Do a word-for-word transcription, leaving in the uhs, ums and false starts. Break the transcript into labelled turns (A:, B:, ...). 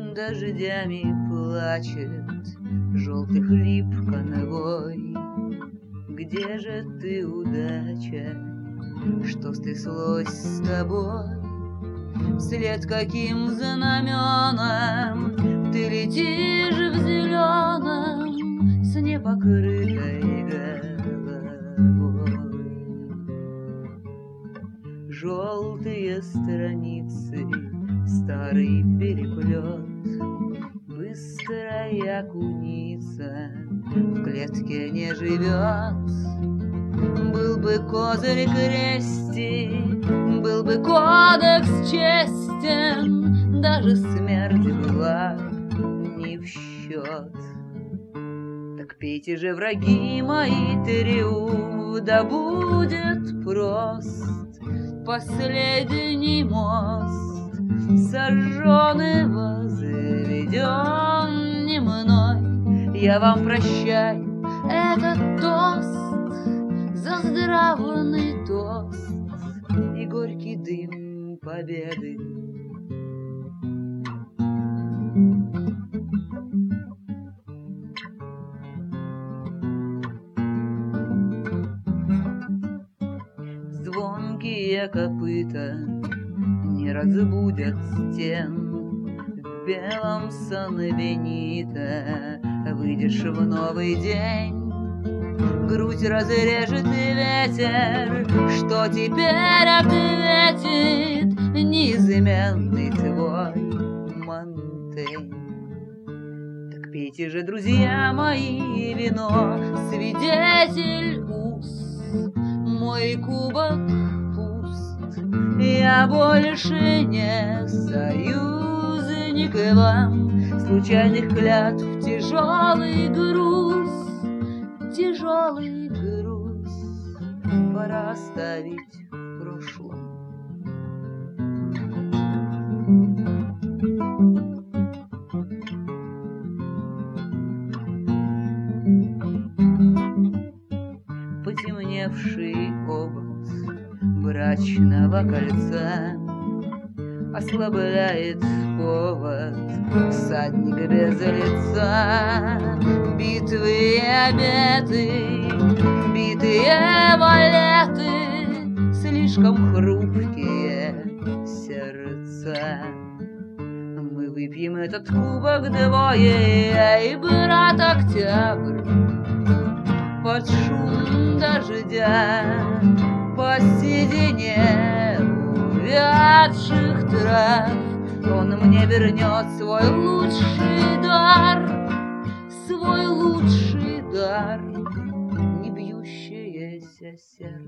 A: Дождями плачет желтый хлип конвой. Где же ты, удача? Что стряслось с тобой? Вслед каким знаменам ты летишь в зеленом с непокрытой головой? Желтые страницы, старый переплет, быстрая куница в клетке не живет. Был бы козырь крестик, был бы кодекс честен, даже смерть была не в счет. Так пейте же, враги мои, триумф, да будет прост последний мост, сожженный, возведен не мной. Я вам прощаю этот тост за здравный тост и горький дым победы. Звонкие копыта не разбудят стен. В белом санбенита выйдешь в новый день. Грудь разрежет ветер, что теперь ответит неизменный твой Монтень. Так пейте же, друзья мои, вино, свидетель уст, мой кубок пуст. Я больше не союзник вам, случайных клятв тяжелый груз. Тяжелый груз пора оставить в прошлом. Потемневший обод брачного кольца ослабляет повод, всадник без лица. Битвы и обеты, битые валеты, слишком хрупкие сердца. Мы выпьем этот кубок двое, эй, брат Октябрь, под шум дождя, по седине увядших трав. Он мне вернет свой лучший дар, свой лучший дар, не бьющееся сердце.